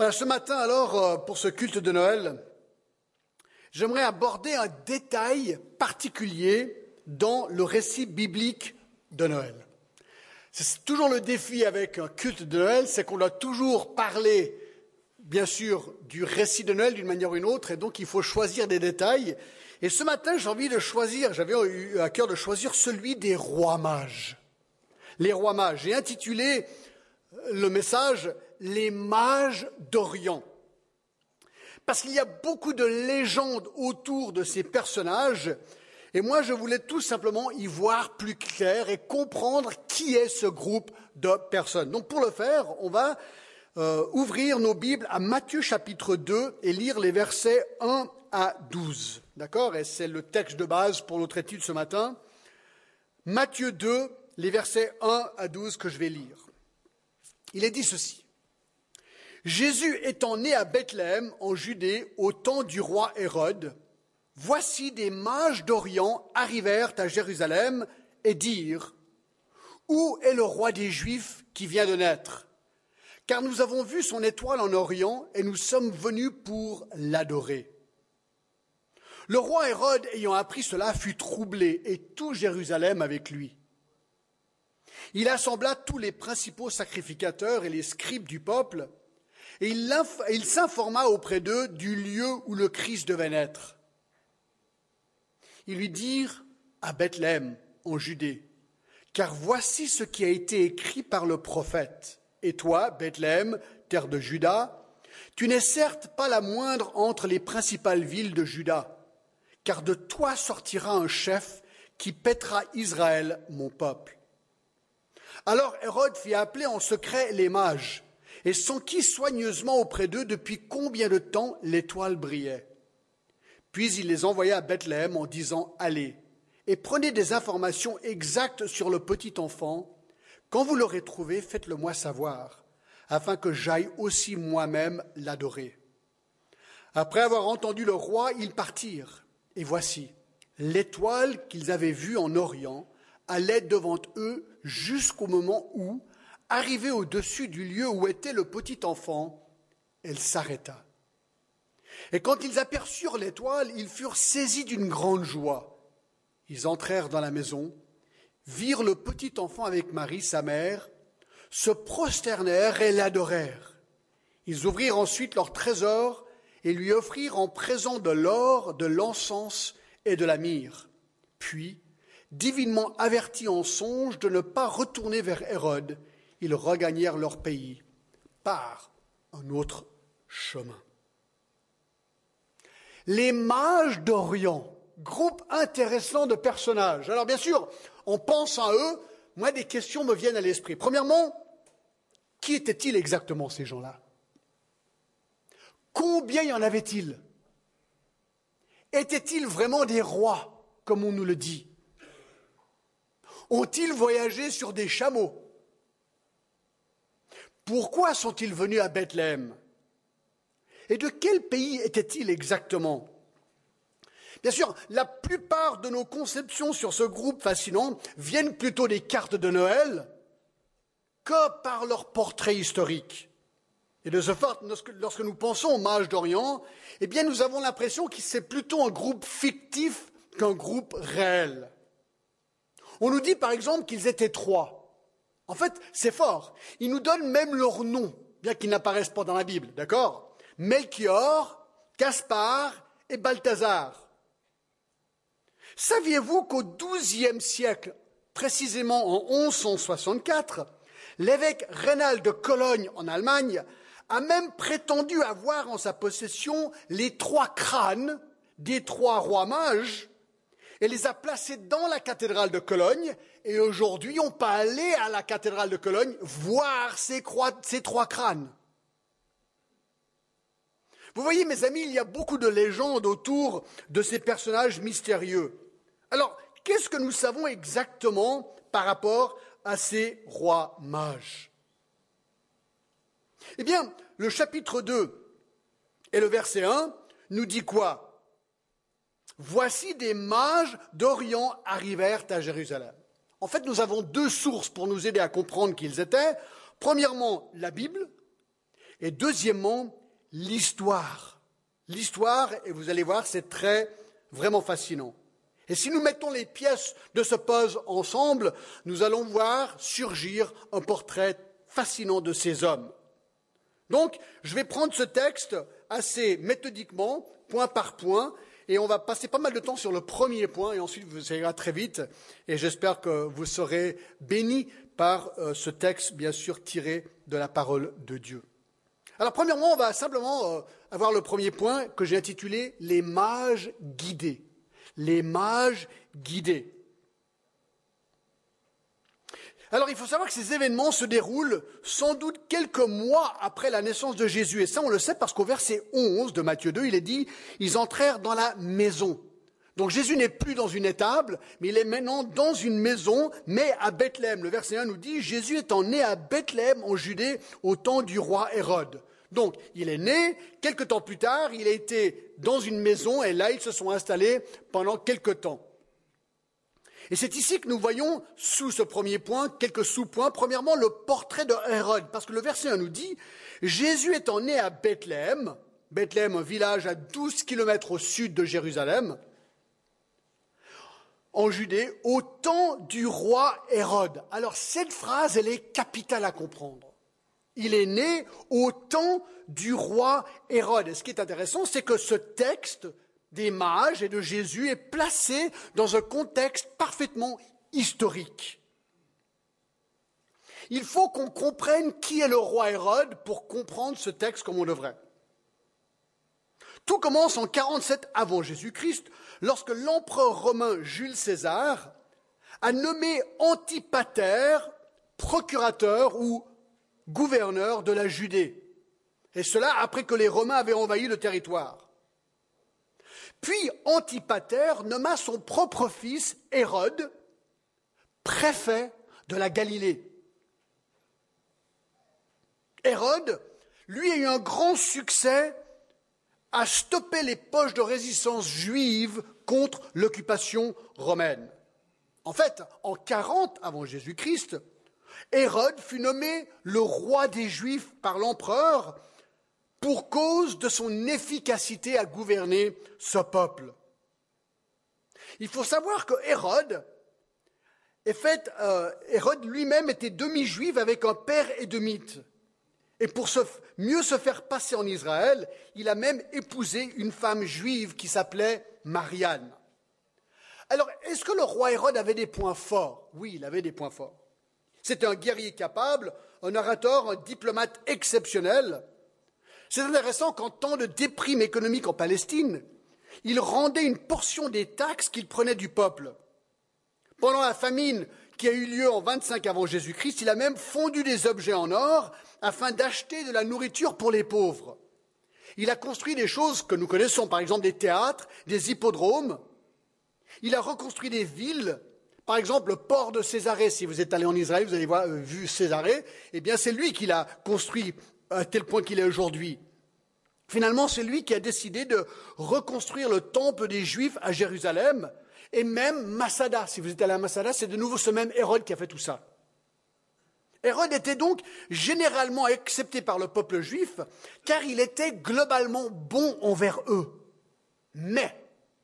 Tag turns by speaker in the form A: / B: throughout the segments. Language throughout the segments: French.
A: Voilà, ce matin, alors, pour ce culte de Noël, j'aimerais aborder un détail particulier dans le récit biblique de Noël. C'est toujours le défi avec un culte de Noël, c'est qu'on doit toujours parler, bien sûr, du récit de Noël d'une manière ou d'une autre, et donc il faut choisir des détails. Et ce matin, j'avais eu à cœur de choisir celui des rois mages. Les rois mages. J'ai intitulé le message « Les mages d'Orient ». Parce qu'il y a beaucoup de légendes autour de ces personnages, et moi je voulais tout simplement y voir plus clair et comprendre qui est ce groupe de personnes. Donc pour le faire, on va ouvrir nos Bibles à Matthieu chapitre 2 et lire les versets 1 à 12. D'accord ? Et c'est le texte de base pour notre étude ce matin. Matthieu 2, les versets 1 à 12 que je vais lire. Il est dit ceci. Jésus étant né à Bethléem, en Judée, au temps du roi Hérode, voici des mages d'Orient arrivèrent à Jérusalem et dirent « Où est le roi des Juifs qui vient de naître ? Car nous avons vu son étoile en Orient et nous sommes venus pour l'adorer. » Le roi Hérode, ayant appris cela, fut troublé et tout Jérusalem avec lui. Il assembla tous les principaux sacrificateurs et les scribes du peuple, et il s'informa auprès d'eux du lieu où le Christ devait naître. Ils lui dirent à Bethléem, en Judée, car voici ce qui a été écrit par le prophète. Et toi, Bethléem, terre de Juda, tu n'es certes pas la moindre entre les principales villes de Juda, car de toi sortira un chef qui paîtra Israël, mon peuple. Alors Hérode fit appeler en secret les mages et s'enquit soigneusement auprès d'eux depuis combien de temps l'étoile brillait. Puis il les envoya à Bethléem en disant « Allez, et prenez des informations exactes sur le petit enfant. Quand vous l'aurez trouvé, faites-le moi savoir, afin que j'aille aussi moi-même l'adorer. » Après avoir entendu le roi, ils partirent. Et voici, l'étoile qu'ils avaient vue en Orient allait devant eux jusqu'au moment où, arrivée au-dessus du lieu où était le petit enfant, elle s'arrêta. Et quand ils aperçurent l'étoile, ils furent saisis d'une grande joie. Ils entrèrent dans la maison, virent le petit enfant avec Marie, sa mère, se prosternèrent et l'adorèrent. Ils ouvrirent ensuite leur trésor et lui offrirent en présent de l'or, de l'encens et de la myrrhe. Puis, divinement avertis en songe de ne pas retourner vers Hérode, ils regagnèrent leur pays par un autre chemin. Les mages d'Orient, groupe intéressant de personnages. Alors bien sûr, en pensant à eux, moi des questions me viennent à l'esprit. Premièrement, qui étaient-ils exactement ces gens-là ? Combien y en avait-il ? Étaient-ils vraiment des rois, comme on nous le dit ? Ont-ils voyagé sur des chameaux ? Pourquoi sont-ils venus à Bethléem ? Et de quel pays étaient-ils exactement ? Bien sûr, la plupart de nos conceptions sur ce groupe fascinant viennent plutôt des cartes de Noël que par leur portrait historique. Et de ce fait, lorsque nous pensons aux mages d'Orient, eh bien, nous avons l'impression que c'est plutôt un groupe fictif qu'un groupe réel. On nous dit par exemple qu'ils étaient 3. En fait, c'est fort. Ils nous donnent même leur nom, bien qu'ils n'apparaissent pas dans la Bible, d'accord ? Melchior, Gaspard et Balthazar. Saviez-vous qu'au XIIe siècle, précisément en 1164, l'évêque Raynald de Cologne en Allemagne a même prétendu avoir en sa possession les 3 crânes des 3 rois mages et les a placés dans la cathédrale de Cologne. Et aujourd'hui, on peut aller à la cathédrale de Cologne voir ces 3 crânes. Vous voyez, mes amis, il y a beaucoup de légendes autour de ces personnages mystérieux. Alors, qu'est-ce que nous savons exactement par rapport à ces rois mages ? Eh bien, le chapitre 2 et le verset 1 nous dit quoi ? Voici des mages d'Orient arrivèrent à Jérusalem. En fait, nous avons 2 sources pour nous aider à comprendre qui ils étaient. Premièrement, la Bible. Et deuxièmement, l'histoire. L'histoire, et vous allez voir, c'est vraiment fascinant. Et si nous mettons les pièces de ce puzzle ensemble, nous allons voir surgir un portrait fascinant de ces hommes. Donc, je vais prendre ce texte assez méthodiquement, point par point, et on va passer pas mal de temps sur le premier point, et ensuite ça ira très vite, et j'espère que vous serez bénis par ce texte, bien sûr, tiré de la parole de Dieu. Alors, premièrement, on va simplement avoir le premier point que j'ai intitulé « Les mages guidés ». Les mages guidés. Alors, il faut savoir que ces événements se déroulent sans doute quelques mois après la naissance de Jésus. Et ça, on le sait parce qu'au verset 11 de Matthieu 2, il est dit « Ils entrèrent dans la maison ». Donc, Jésus n'est plus dans une étable, mais il est maintenant dans une maison, mais à Bethléem. Le verset 1 nous dit « Jésus étant né à Bethléem, en Judée, au temps du roi Hérode ». Donc, il est né, quelque temps plus tard, il a été dans une maison, et là, ils se sont installés pendant quelque temps. Et c'est ici que nous voyons, sous ce premier point, quelques sous-points. Premièrement, le portrait de Hérode, parce que le verset 1 nous dit « Jésus étant né à Bethléem », Bethléem, un village à 12 kilomètres au sud de Jérusalem, en Judée, au temps du roi Hérode. Alors, cette phrase, elle est capitale à comprendre. Il est né au temps du roi Hérode. Et ce qui est intéressant, c'est que ce texte des mages et de Jésus est placé dans un contexte parfaitement historique. Il faut qu'on comprenne qui est le roi Hérode pour comprendre ce texte comme on devrait. Tout commence en 47 avant Jésus-Christ, lorsque l'empereur romain Jules César a nommé Antipater procurateur ou gouverneur de la Judée, et cela après que les Romains avaient envahi le territoire. Puis Antipater nomma son propre fils Hérode préfet de la Galilée. Hérode, lui, a eu un grand succès à stopper les poches de résistance juive contre l'occupation romaine. En fait, en 40 avant Jésus-Christ, Hérode fut nommé le roi des Juifs par l'empereur pour cause de son efficacité à gouverner ce peuple. Il faut savoir que Hérode lui-même était demi-juif avec un père édomite. Et pour mieux se faire passer en Israël, il a même épousé une femme juive qui s'appelait Marianne. Alors, est-ce que le roi Hérode avait des points forts? Oui, il avait des points forts. C'était un guerrier capable, un orateur, un diplomate exceptionnel. C'est intéressant qu'en temps de déprime économique en Palestine, il rendait une portion des taxes qu'il prenait du peuple. Pendant la famine qui a eu lieu en 25 avant Jésus-Christ, il a même fondu des objets en or afin d'acheter de la nourriture pour les pauvres. Il a construit des choses que nous connaissons, par exemple des théâtres, des hippodromes. Il a reconstruit des villes. Par exemple, le port de Césarée, si vous êtes allé en Israël, vous avez vu Césarée, eh bien c'est lui qui l'a construit à tel point qu'il est aujourd'hui. Finalement, c'est lui qui a décidé de reconstruire le temple des Juifs à Jérusalem et même Masada. Si vous êtes allé à Masada, c'est de nouveau ce même Hérode qui a fait tout ça. Hérode était donc généralement accepté par le peuple juif car il était globalement bon envers eux. Mais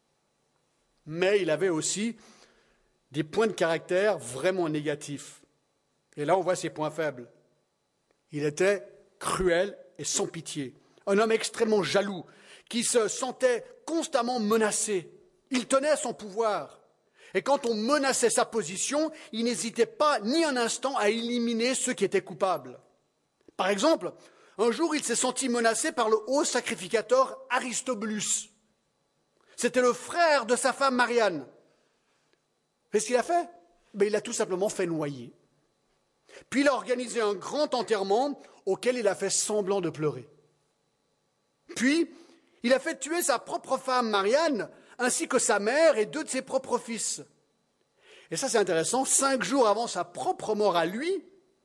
A: il avait aussi des points de caractère vraiment négatifs. Et là, on voit ses points faibles. Il était cruel et sans pitié. Un homme extrêmement jaloux, qui se sentait constamment menacé. Il tenait à son pouvoir. Et quand on menaçait sa position, il n'hésitait pas ni un instant à éliminer ceux qui étaient coupables. Par exemple, un jour, il s'est senti menacé par le haut sacrificateur Aristobulus. C'était le frère de sa femme Marianne. Qu'est-ce qu'il a fait? Il a tout simplement fait noyer. Puis il a organisé un grand enterrement auquel il a fait semblant de pleurer. Puis il a fait tuer sa propre femme Marianne, ainsi que sa mère et 2 de ses propres fils. Et ça c'est intéressant, 5 jours avant sa propre mort à lui,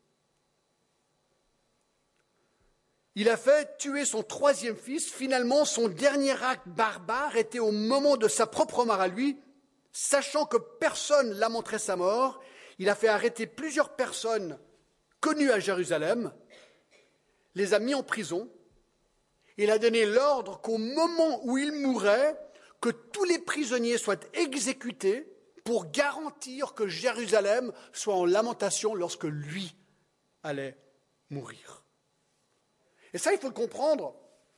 A: il a fait tuer son 3e fils. Finalement, son dernier acte barbare était au moment de sa propre mort à lui. Sachant que personne lamenterait sa mort, il a fait arrêter plusieurs personnes connues à Jérusalem, les a mis en prison. Il a donné l'ordre qu'au moment où il mourait, que tous les prisonniers soient exécutés pour garantir que Jérusalem soit en lamentation lorsque lui allait mourir. Et ça, il faut le comprendre,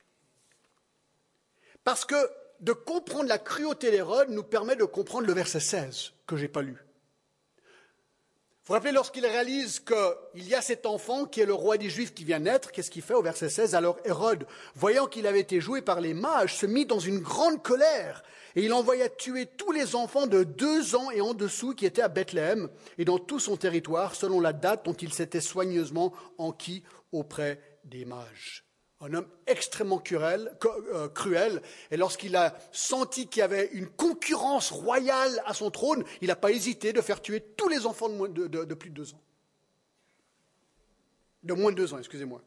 A: parce que de comprendre la cruauté d'Hérode nous permet de comprendre le verset 16 que je n'ai pas lu. Vous vous rappelez, lorsqu'il réalise qu'il y a cet enfant qui est le roi des Juifs qui vient naître, qu'est-ce qu'il fait au verset 16 ? Alors Hérode, voyant qu'il avait été joué par les mages, se mit dans une grande colère et il envoya tuer tous les enfants de 2 ans et en dessous qui étaient à Bethléem et dans tout son territoire, selon la date dont il s'était soigneusement enquis auprès des mages. Un homme extrêmement cruel, et lorsqu'il a senti qu'il y avait une concurrence royale à son trône, il n'a pas hésité de faire tuer tous les enfants de plus de 2 ans. De moins de 2 ans, excusez-moi.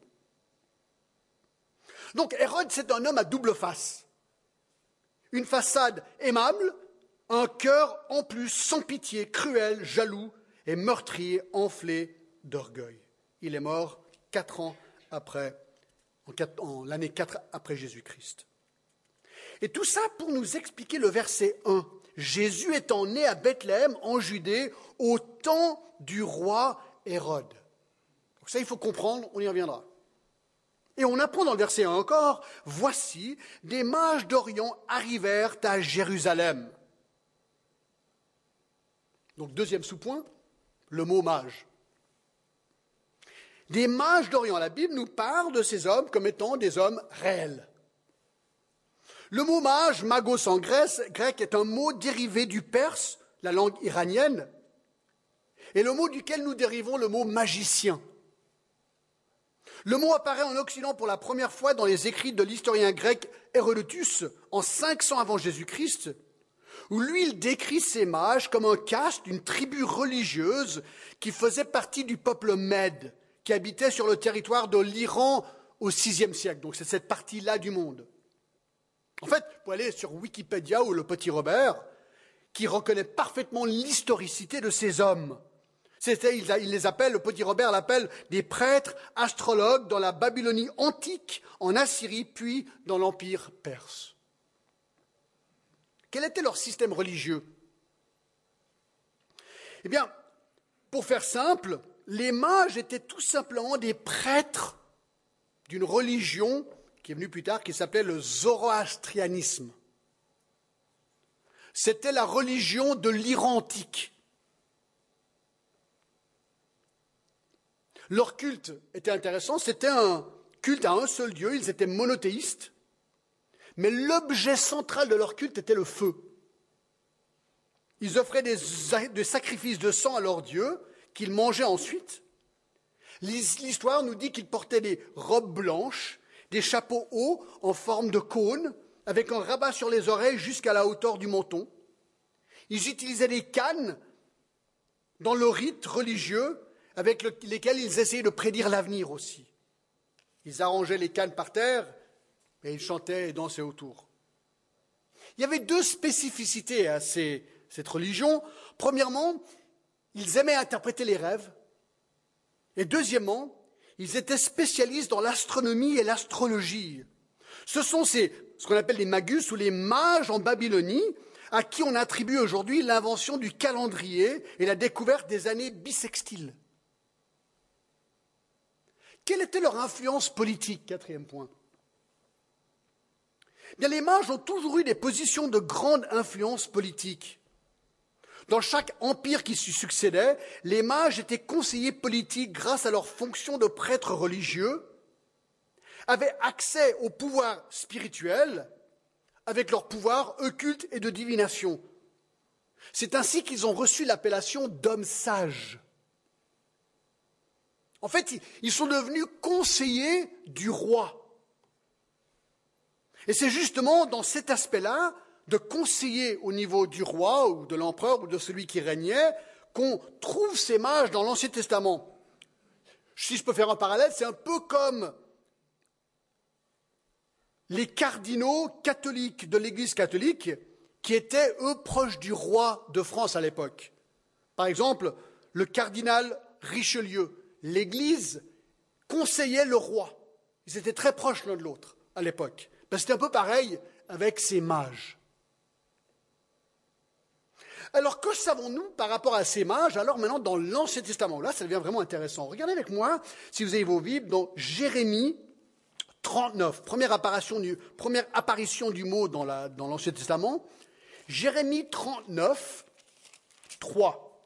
A: Donc Hérode, c'est un homme à double face. Une façade aimable, un cœur en plus sans pitié, cruel, jaloux et meurtrier, enflé d'orgueil. Il est mort 4 ans après, en l'année 4 après Jésus-Christ. Et tout ça pour nous expliquer le verset 1. Jésus étant né à Bethléem, en Judée, au temps du roi Hérode. Donc ça, il faut comprendre, on y reviendra. Et on apprend dans le verset 1 encore, « Voici, des mages d'Orient arrivèrent à Jérusalem. » Donc deuxième sous-point, le mot « mage ». Des mages d'Orient, la Bible nous parle de ces hommes comme étant des hommes réels. Le mot mage, magos en grec, est un mot dérivé du perse, la langue iranienne, et le mot duquel nous dérivons le mot magicien. Le mot apparaît en Occident pour la première fois dans les écrits de l'historien grec Hérodotus en 500 avant Jésus-Christ, où lui, il décrit ces mages comme un caste, une tribu religieuse qui faisait partie du peuple Mède, qui habitait sur le territoire de l'Iran au VIe siècle. Donc c'est cette partie-là du monde. En fait, vous pouvez aller sur Wikipédia ou le Petit Robert, qui reconnaît parfaitement l'historicité de ces hommes. Il les appelle, le Petit Robert l'appelle des prêtres astrologues dans la Babylonie antique, en Assyrie, puis dans l'Empire perse. Quel était leur système religieux ? Eh bien, pour faire simple, les mages étaient tout simplement des prêtres d'une religion qui est venue plus tard, qui s'appelait le zoroastrianisme. C'était la religion de l'Iran antique. Leur culte était intéressant, c'était un culte à un seul Dieu, ils étaient monothéistes, mais l'objet central de leur culte était le feu. Ils offraient des sacrifices de sang à leur Dieu, qu'ils mangeaient ensuite. L'histoire nous dit qu'ils portaient des robes blanches, des chapeaux hauts en forme de cône, avec un rabat sur les oreilles jusqu'à la hauteur du menton. Ils utilisaient des cannes dans le rite religieux avec lesquels ils essayaient de prédire l'avenir aussi. Ils arrangeaient les cannes par terre et ils chantaient et dansaient autour. Il y avait 2 spécificités à cette religion. Premièrement, ils aimaient interpréter les rêves. Et deuxièmement, ils étaient spécialistes dans l'astronomie et l'astrologie. Ce sont ce qu'on appelle les magus ou les mages en Babylonie, à qui on attribue aujourd'hui l'invention du calendrier et la découverte des années bissextiles. Quelle était leur influence politique ? 4e point. Bien, les mages ont toujours eu des positions de grande influence politique. Dans chaque empire qui se succédait, les mages étaient conseillers politiques grâce à leur fonction de prêtres religieux, avaient accès au pouvoir spirituel avec leur pouvoir occulte et de divination. C'est ainsi qu'ils ont reçu l'appellation d'hommes sages. En fait, ils sont devenus conseillers du roi. Et c'est justement dans cet aspect-là, de conseiller au niveau du roi ou de l'empereur ou de celui qui régnait, qu'on trouve ces mages dans l'Ancien Testament. Si je peux faire un parallèle, c'est un peu comme les cardinaux catholiques de l'Église catholique qui étaient, eux, proches du roi de France à l'époque. Par exemple, le cardinal Richelieu. L'Église conseillait le roi. Ils étaient très proches l'un de l'autre à l'époque. Ben, c'était un peu pareil avec ces mages. Alors, que savons-nous par rapport à ces mages? Alors maintenant, dans l'Ancien Testament, là, ça devient vraiment intéressant. Regardez avec moi, si vous avez vos Bibles, dans Jérémie 39, première apparition du mot dans l'Ancien Testament. Jérémie 39, 3.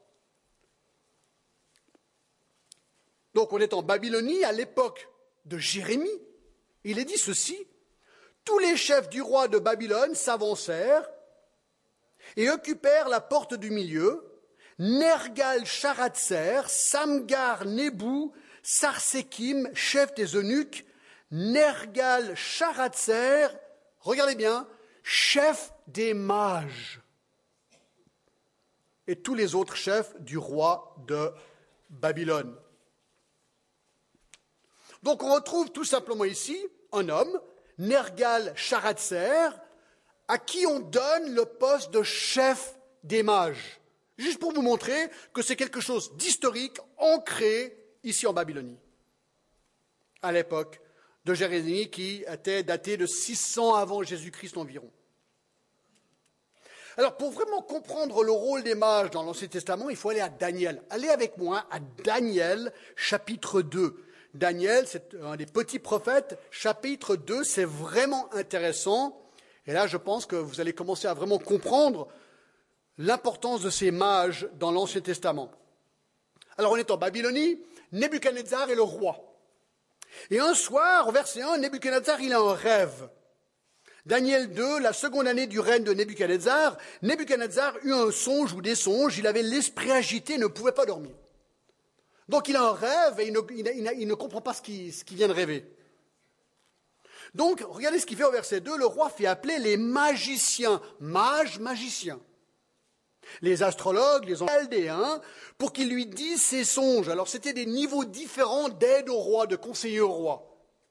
A: Donc, on est en Babylonie à l'époque de Jérémie. Il est dit ceci: tous les chefs du roi de Babylone s'avancèrent et occupèrent la porte du milieu, Nergal-Sharatser, Samgar-Nebou, Sarsekim, chef des eunuques, Nergal-Sharatser, regardez bien, chef des mages, et tous les autres chefs du roi de Babylone. Donc on retrouve tout simplement ici un homme, Nergal-Sharatser, à qui on donne le poste de chef des mages. Juste pour vous montrer que c'est quelque chose d'historique, ancré ici en Babylonie, à l'époque de Jérémie, qui était daté de 600 avant Jésus-Christ environ. Alors, pour vraiment comprendre le rôle des mages dans l'Ancien Testament, il faut aller à Daniel. Allez avec moi à Daniel, chapitre 2. Daniel, c'est un des petits prophètes. Chapitre 2, c'est vraiment intéressant. Et là, je pense que vous allez commencer à vraiment comprendre l'importance de ces mages dans l'Ancien Testament. Alors, on est en Babylonie, Nebuchadnezzar est le roi. Et un soir, au verset 1, Nebuchadnezzar, il a un rêve. Daniel 2, la seconde année du règne de Nebuchadnezzar, Nebuchadnezzar eut un songe ou des songes, il avait l'esprit agité, ne pouvait pas dormir. Donc il a un rêve et il ne comprend pas ce qu'il vient de rêver. Donc, regardez ce qu'il fait au verset 2, le roi fait appeler les magiciens, magiciens, les astrologues, les chaldéens, pour qu'ils lui disent ses songes. Alors c'était des niveaux différents d'aide au roi, de conseiller au roi.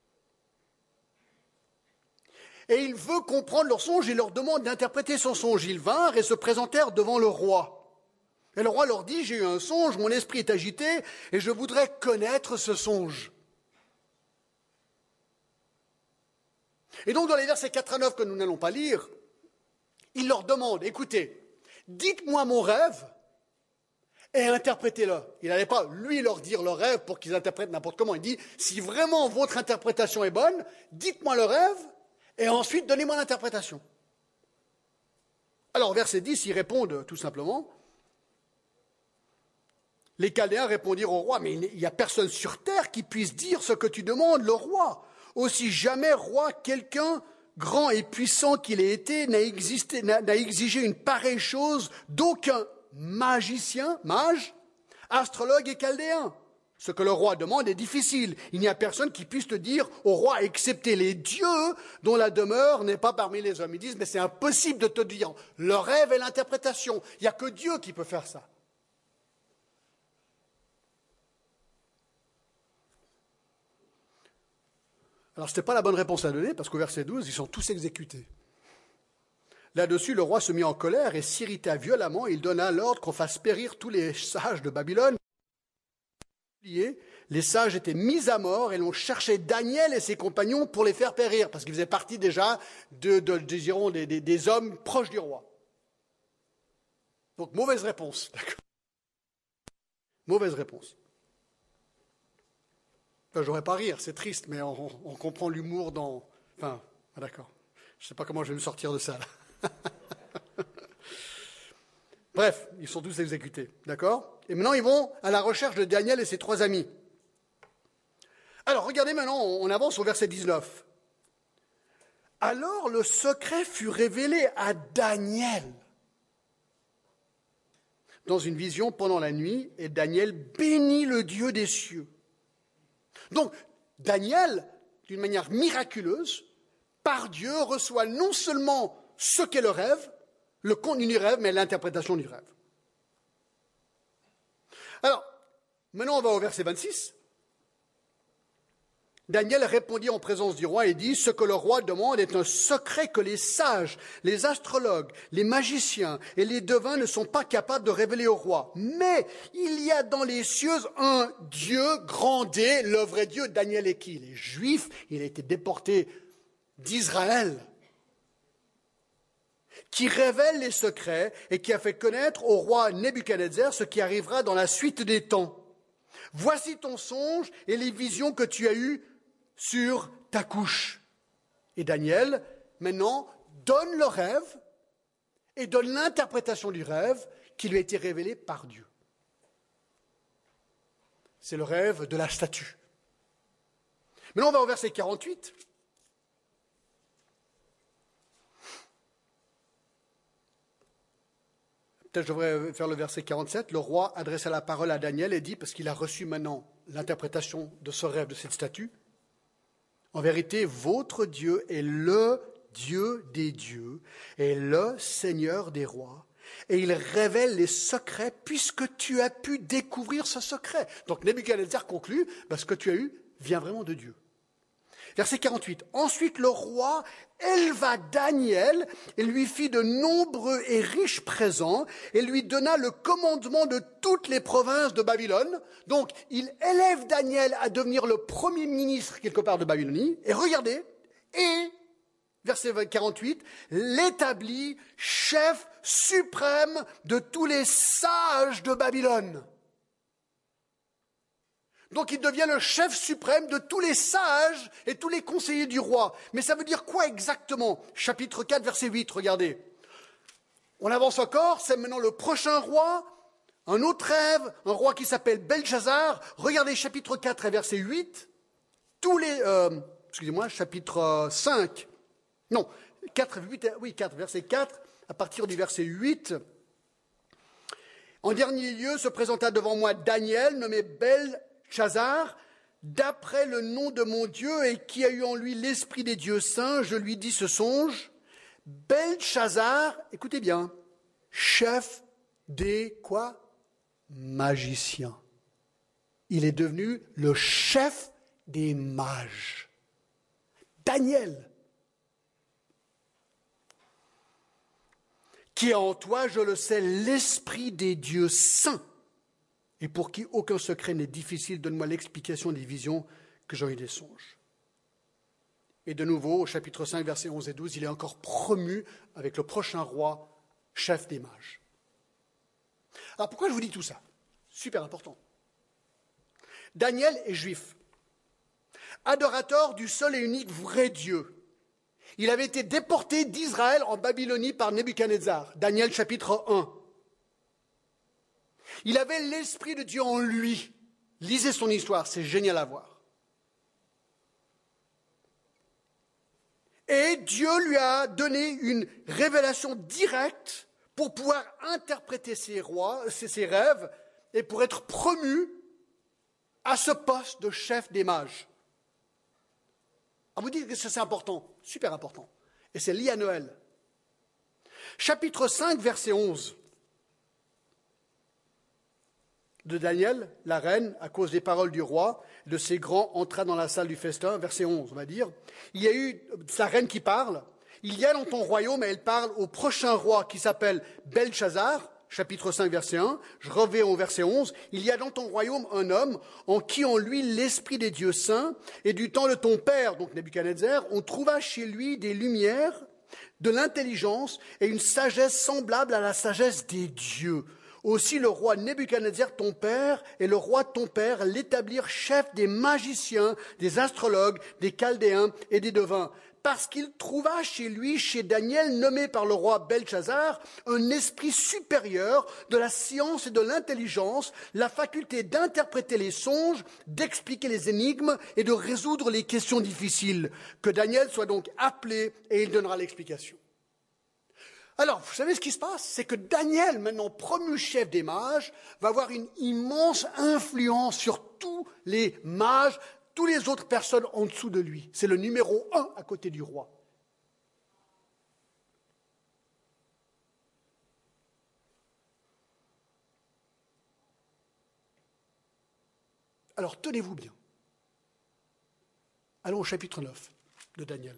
A: Et il veut comprendre leur songe et leur demande d'interpréter son songe. Ils vinrent et se présentèrent devant le roi. Et le roi leur dit, j'ai eu un songe, mon esprit est agité et je voudrais connaître ce songe. Et donc dans les versets 4 à 9 que nous n'allons pas lire, il leur demande, écoutez, dites-moi mon rêve et interprétez-le. Il n'allait pas, lui, leur dire le rêve pour qu'ils interprètent n'importe comment. Il dit, si vraiment votre interprétation est bonne, dites-moi le rêve et ensuite donnez-moi l'interprétation. Alors, verset 10, ils répondent tout simplement. Les Chaldéens répondirent au roi, mais il n'y a personne sur terre qui puisse dire ce que tu demandes, le roi. Aussi jamais, roi, quelqu'un grand et puissant qu'il ait été n'a exigé une pareille chose d'aucun magicien, mage, astrologue et chaldéen. Ce que le roi demande est difficile. Il n'y a personne qui puisse te dire au roi, excepté les dieux dont la demeure n'est pas parmi les hommes. Ils disent, mais c'est impossible de te dire le rêve et l'interprétation. Il n'y a que Dieu qui peut faire ça. Alors, ce n'était pas la bonne réponse à donner, parce qu'au verset 12, ils sont tous exécutés. Là-dessus, le roi se mit en colère et s'irrita violemment. Il donna l'ordre qu'on fasse périr tous les sages de Babylone. Les sages étaient mis à mort et l'on cherchait Daniel et ses compagnons pour les faire périr, parce qu'ils faisaient partie déjà des hommes proches du roi. Donc, mauvaise réponse. D'accord. Mauvaise réponse. Enfin, j'aurais pas à rire, c'est triste, mais on comprend l'humour dans... Enfin, d'accord. Je ne sais pas comment je vais me sortir de ça, là. Bref, ils sont tous exécutés, d'accord? Et maintenant, ils vont à la recherche de Daniel et ses trois amis. Alors, regardez maintenant, on avance au verset 19. Alors, le secret fut révélé à Daniel dans une vision pendant la nuit, et Daniel bénit le Dieu des cieux. Donc, Daniel, d'une manière miraculeuse, par Dieu, reçoit non seulement ce qu'est le rêve, le contenu du rêve, mais l'interprétation du rêve. Alors, maintenant on va au verset 26. Daniel répondit en présence du roi et dit, « Ce que le roi demande est un secret que les sages, les astrologues, les magiciens et les devins ne sont pas capables de révéler au roi. Mais il y a dans les cieux un Dieu, grand D, le vrai Dieu. » Daniel est qui? Il est juif, il a été déporté d'Israël, qui révèle les secrets et qui a fait connaître au roi Nebuchadnezzar ce qui arrivera dans la suite des temps. Voici ton songe et les visions que tu as eues sur ta couche. Et Daniel, maintenant, donne le rêve et donne l'interprétation du rêve qui lui a été révélé par Dieu. C'est le rêve de la statue. Maintenant, on va au verset 48. Peut-être je devrais faire le verset 47. Le roi adressa la parole à Daniel et dit, parce qu'il a reçu maintenant l'interprétation de ce rêve, de cette statue, « En vérité, votre Dieu est le Dieu des dieux et le Seigneur des rois. Et il révèle les secrets puisque tu as pu découvrir ce secret. » Donc Nebuchadnezzar conclut, ce que tu as eu vient vraiment de Dieu. Verset 48. Ensuite, le roi éleva Daniel et lui fit de nombreux et riches présents et lui donna le commandement de toutes les provinces de Babylone. Donc, il élève Daniel à devenir le premier ministre quelque part de Babylonie. Et regardez, et, verset 48, l'établit chef suprême de tous les sages de Babylone. Donc il devient le chef suprême de tous les sages et tous les conseillers du roi. Mais ça veut dire quoi exactement? Chapitre 4, verset 8, regardez. On avance encore, c'est maintenant le prochain roi, un autre rêve, un roi qui s'appelle Belchazzar. Regardez chapitre 4 et verset 8. Chapitre 5. Non, 4, 8, oui, 4, verset 4, à partir du verset 8. En dernier lieu, se présenta devant moi Daniel, nommé Belchazzar, d'après le nom de mon Dieu et qui a eu en lui l'esprit des dieux saints, je lui dis ce songe. Belchazzar, écoutez bien, chef des quoi? Magiciens. Il est devenu le chef des mages. Daniel, qui a en toi, je le sais, l'esprit des dieux saints, et pour qui aucun secret n'est difficile, donne-moi l'explication des visions que j'ai eues des songes. Et de nouveau, au chapitre 5, versets 11 et 12, il est encore promu avec le prochain roi, chef des mages. Alors pourquoi je vous dis tout ça? Super important. Daniel est juif, adorateur du seul et unique vrai Dieu. Il avait été déporté d'Israël en Babylonie par Nebuchadnezzar, Daniel chapitre 1. Il avait l'Esprit de Dieu en lui. Lisez son histoire, c'est génial à voir. Et Dieu lui a donné une révélation directe pour pouvoir interpréter ses rêves et pour être promu à ce poste de chef des mages. Alors vous dites que c'est important, super important. Et c'est lié à Noël. Chapitre 5, verset 11. De Daniel, la reine, à cause des paroles du roi, de ses grands, entra dans la salle du festin, verset 11, on va dire. Il y a eu sa reine qui parle. Il y a dans ton royaume, et elle parle au prochain roi qui s'appelle Belchazzar, chapitre 5, verset 1. Je reviens au verset 11. Il y a dans ton royaume un homme en qui en lui l'esprit des dieux saints, et du temps de ton père, donc Nebuchadnezzar, on trouva chez lui des lumières, de l'intelligence et une sagesse semblable à la sagesse des dieux. Aussi le roi Nebuchadnezzar, ton père, et le roi ton père l'établirent chef des magiciens, des astrologues, des chaldéens et des devins, parce qu'il trouva chez lui, chez Daniel, nommé par le roi Belchazzar, un esprit supérieur de la science et de l'intelligence, la faculté d'interpréter les songes, d'expliquer les énigmes et de résoudre les questions difficiles. Que Daniel soit donc appelé et il donnera l'explication. Alors, vous savez ce qui se passe? C'est que Daniel, maintenant promu chef des mages, va avoir une immense influence sur tous les mages, toutes les autres personnes en dessous de lui. C'est le numéro 1 à côté du roi. Alors, tenez-vous bien. Allons au chapitre 9 de Daniel.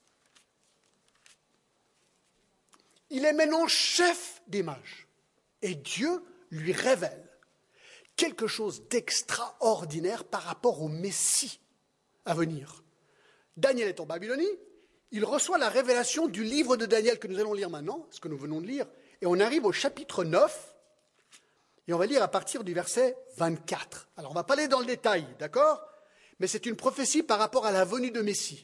A: Il est maintenant chef des mages. Et Dieu lui révèle quelque chose d'extraordinaire par rapport au Messie à venir. Daniel est en Babylonie, il reçoit la révélation du livre de Daniel que nous allons lire maintenant, ce que nous venons de lire, et on arrive au chapitre 9, et on va lire à partir du verset 24. Alors on ne va pas aller dans le détail, d'accord ? Mais c'est une prophétie par rapport à la venue de Messie.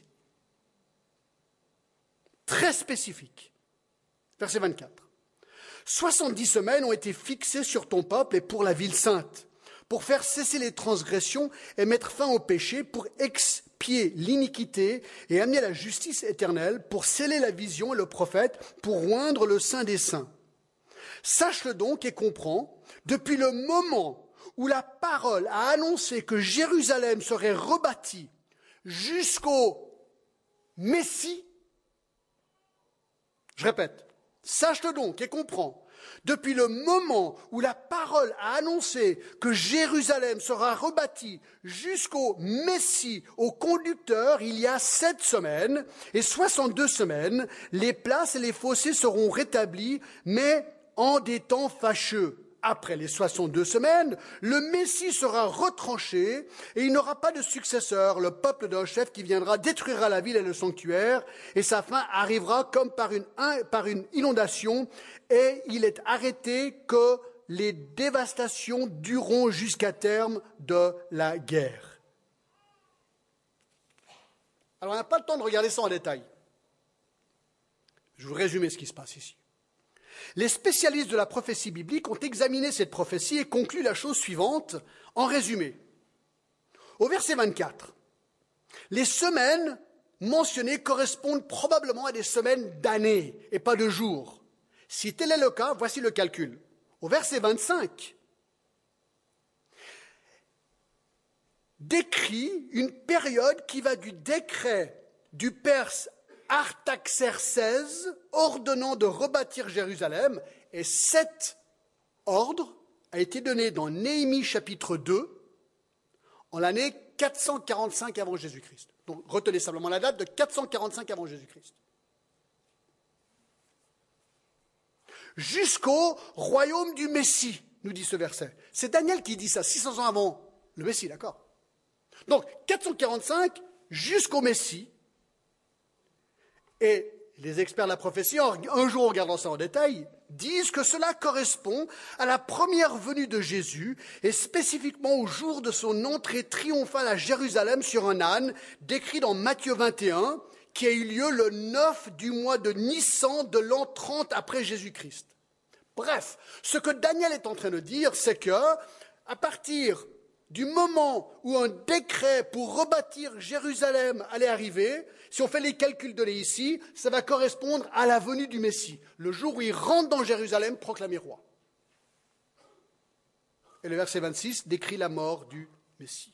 A: Très spécifique. Verset 24. 70 semaines ont été fixées sur ton peuple et pour la ville sainte, pour faire cesser les transgressions et mettre fin au péché, pour expier l'iniquité et amener la justice éternelle, pour sceller la vision et le prophète, pour oindre le Saint des saints. Sache-le donc et comprends, depuis le moment où la parole a annoncé que Jérusalem serait rebâtie jusqu'au Messie, je répète, sache-le donc et comprends, depuis le moment où la parole a annoncé que Jérusalem sera rebâtie jusqu'au Messie, au conducteur, il y a 7 semaines et 62 semaines, les places et les fossés seront rétablis, mais en des temps fâcheux. Après les 62 semaines, le Messie sera retranché et il n'aura pas de successeur. Le peuple d'un chef qui viendra détruira la ville et le sanctuaire et sa fin arrivera comme par une inondation et il est arrêté que les dévastations dureront jusqu'à terme de la guerre. Alors on n'a pas le temps de regarder ça en détail. Je vais vous résumer ce qui se passe ici. Les spécialistes de la prophétie biblique ont examiné cette prophétie et conclu la chose suivante, en résumé. Au verset 24, les semaines mentionnées correspondent probablement à des semaines d'années et pas de jours. Si tel est le cas, voici le calcul. Au verset 25, décrit une période qui va du décret du Perse Artaxerxès ordonnant de rebâtir Jérusalem, et cet ordre a été donné dans Néhémie chapitre 2 en l'année 445 avant Jésus-Christ. Donc retenez simplement la date de 445 avant Jésus-Christ. Jusqu'au royaume du Messie, nous dit ce verset. C'est Daniel qui dit ça, 600 ans avant le Messie, d'accord ? Donc 445 jusqu'au Messie. Et les experts de la prophétie, un jour en regardant ça en détail, disent que cela correspond à la première venue de Jésus et spécifiquement au jour de son entrée triomphale à Jérusalem sur un âne, décrit dans Matthieu 21, qui a eu lieu le 9 du mois de Nissan de l'an 30 après Jésus-Christ. Bref, ce que Daniel est en train de dire, c'est que, à partir du moment où un décret pour rebâtir Jérusalem allait arriver, si on fait les calculs donnés ici, ça va correspondre à la venue du Messie, le jour où il rentre dans Jérusalem proclamé roi. Et le verset 26 décrit la mort du Messie.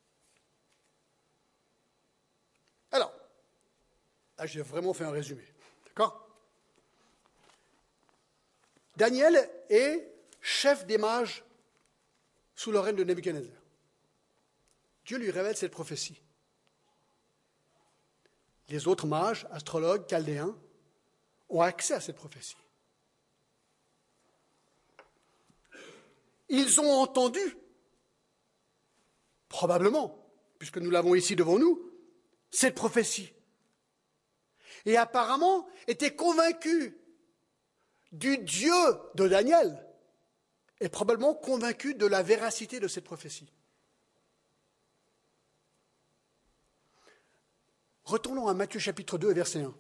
A: Alors, là j'ai vraiment fait un résumé, d'accord ? Daniel est chef des mages sous le règne de Nebuchadnezzar. Dieu lui révèle cette prophétie. Les autres mages, astrologues, chaldéens, ont accès à cette prophétie. Ils ont entendu, probablement, puisque nous l'avons ici devant nous, cette prophétie. Et apparemment étaient convaincus du Dieu de Daniel, et probablement convaincus de la véracité de cette prophétie. Retournons à Matthieu chapitre 2 et verset 1.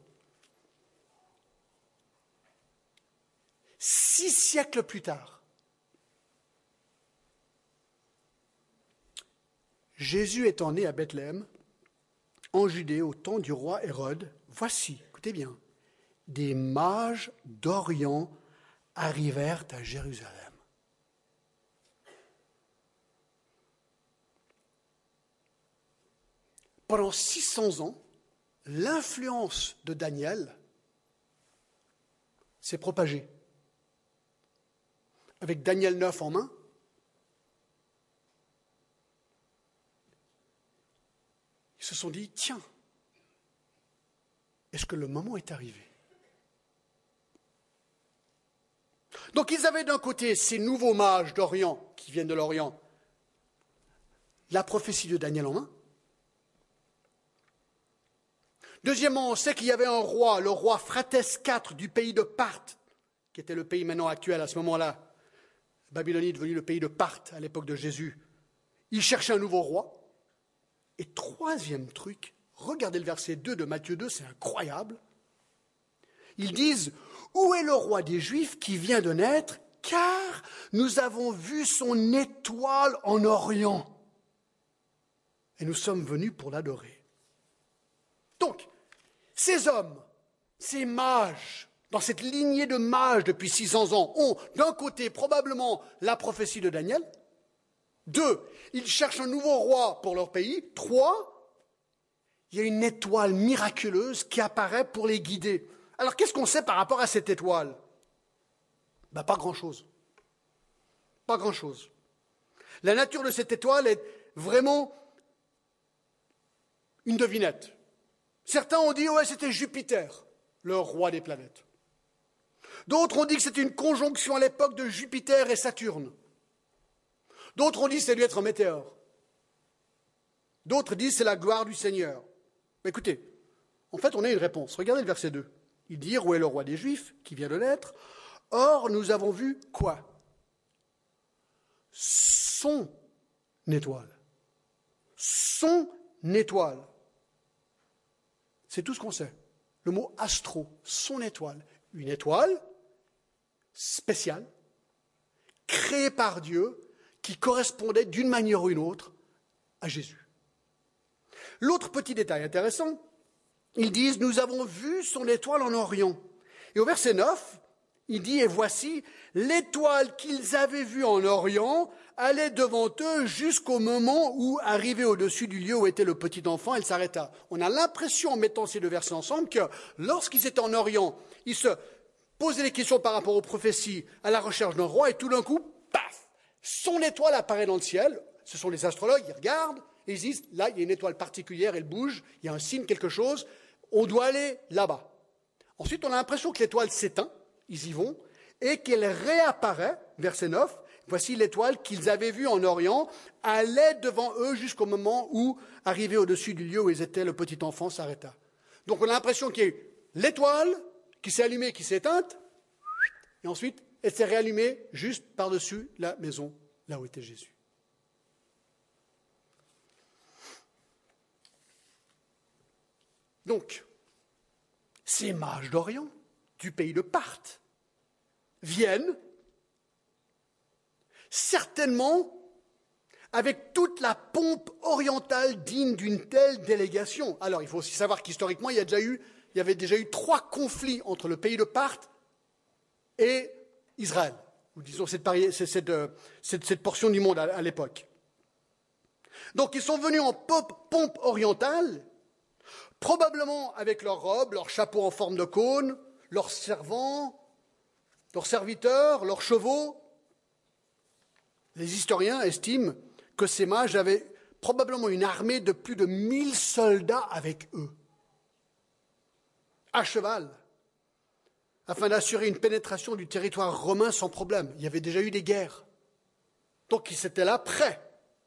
A: 6 siècles plus tard, Jésus étant né à Bethléem, en Judée, au temps du roi Hérode, voici, écoutez bien, des mages d'Orient arrivèrent à Jérusalem. Pendant 600 ans, l'influence de Daniel s'est propagée. Avec Daniel 9 en main, Ils se sont dit, tiens, est-ce que le moment est arrivé? Donc ils avaient d'un côté ces nouveaux mages d'Orient, qui viennent de l'Orient, la prophétie de Daniel en main. Deuxièmement, on sait qu'il y avait un roi, le roi Phraates IV du pays de Parthe, qui était le pays maintenant actuel à ce moment-là. Babylonie est devenue le pays de Parthe à l'époque de Jésus. Il cherchait un nouveau roi. Et troisième truc, regardez le verset 2 de Matthieu 2, c'est incroyable. Ils disent, où est le roi des Juifs qui vient de naître, car nous avons vu son étoile en Orient. Et nous sommes venus pour l'adorer. Donc, ces hommes, ces mages, dans cette lignée de mages depuis 600 ans, ont d'un côté probablement la prophétie de Daniel. 2, ils cherchent un nouveau roi pour leur pays. 3, il y a une étoile miraculeuse qui apparaît pour les guider. Alors, qu'est-ce qu'on sait par rapport à cette étoile? Pas grand-chose. Pas grand-chose. La nature de cette étoile est vraiment une devinette. Certains ont dit, ouais, c'était Jupiter, le roi des planètes. D'autres ont dit que c'était une conjonction à l'époque de Jupiter et Saturne. D'autres ont dit que ça a dû être un météore. D'autres disent que c'est la gloire du Seigneur. Mais écoutez, en fait, on a une réponse. Regardez le verset 2. Ils dirent, où est le roi des Juifs, qui vient de naître? Or, nous avons vu quoi? Son étoile. Son étoile. C'est tout ce qu'on sait. Le mot astro, son étoile. Une étoile spéciale, créée par Dieu, qui correspondait d'une manière ou une autre à Jésus. L'autre petit détail intéressant, ils disent, nous avons vu son étoile en Orient. Et au verset 9, il dit, et voici, l'étoile qu'ils avaient vue en Orient allait devant eux jusqu'au moment où, arrivée au-dessus du lieu où était le petit enfant, elle s'arrêta. On a l'impression, en mettant ces deux versets ensemble, que lorsqu'ils étaient en Orient, ils se posaient des questions par rapport aux prophéties, à la recherche d'un roi, et tout d'un coup, paf, son étoile apparaît dans le ciel. Ce sont les astrologues, ils regardent, et ils disent, là, il y a une étoile particulière, elle bouge, il y a un signe, quelque chose, on doit aller là-bas. Ensuite, on a l'impression que l'étoile s'éteint, ils y vont, et qu'elle réapparaît, verset 9, voici l'étoile qu'ils avaient vue en Orient, allait devant eux jusqu'au moment où, arrivé au-dessus du lieu où ils étaient, le petit enfant s'arrêta. Donc on a l'impression qu'il y a eu l'étoile qui s'est allumée, qui s'est éteinte, et ensuite elle s'est réallumée juste par-dessus la maison, là où était Jésus. Donc, ces mages d'Orient, du pays de Parthe, viennent certainement avec toute la pompe orientale digne d'une telle délégation. Alors, il faut aussi savoir qu'historiquement, il y avait déjà eu 3 conflits entre le pays de Parthe et Israël, ou disons cette portion du monde à l'époque. Donc, ils sont venus en pompe orientale, probablement avec leurs robes, leurs chapeaux en forme de cône, leurs servants, leurs serviteurs, leurs chevaux. Les historiens estiment que ces mages avaient probablement une armée de plus de 1000 soldats avec eux, à cheval, afin d'assurer une pénétration du territoire romain sans problème. Il y avait déjà eu des guerres. Donc ils étaient là, prêts.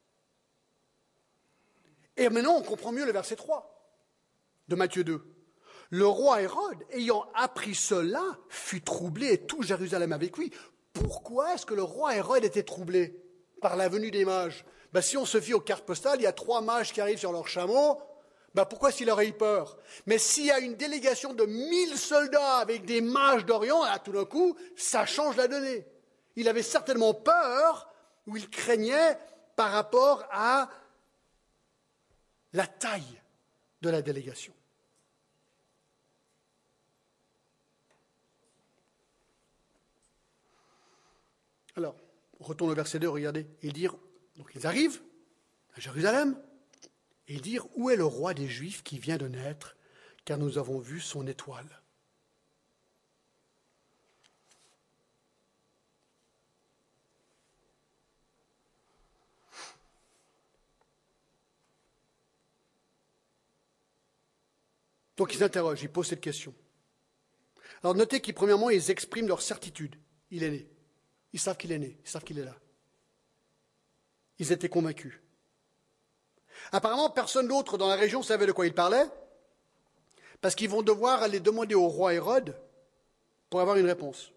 A: Et maintenant, on comprend mieux le verset 3 de Matthieu 2. Le roi Hérode, ayant appris cela, fut troublé et tout Jérusalem avec lui. Pourquoi est-ce que le roi Hérode était troublé par la venue des mages? Si on se fie aux cartes postales, il y a 3 mages qui arrivent sur leur chameau. Pourquoi s'il aurait eu peur? Mais s'il y a une délégation de 1000 soldats avec des mages d'Orient, là, tout d'un coup, ça change la donnée. Il avait certainement peur, ou il craignait par rapport à la taille de la délégation. Alors, on retourne au verset 2, regardez. Donc ils arrivent à Jérusalem, et ils dirent, où est le roi des Juifs qui vient de naître, car nous avons vu son étoile. Donc ils interrogent, ils posent cette question. Alors notez qu'ils, premièrement, ils expriment leur certitude. Il est né. Ils savent qu'il est né, ils savent qu'il est là. Ils étaient convaincus. Apparemment, personne d'autre dans la région savait de quoi ils parlaient, parce qu'ils vont devoir aller demander au roi Hérode pour avoir une réponse.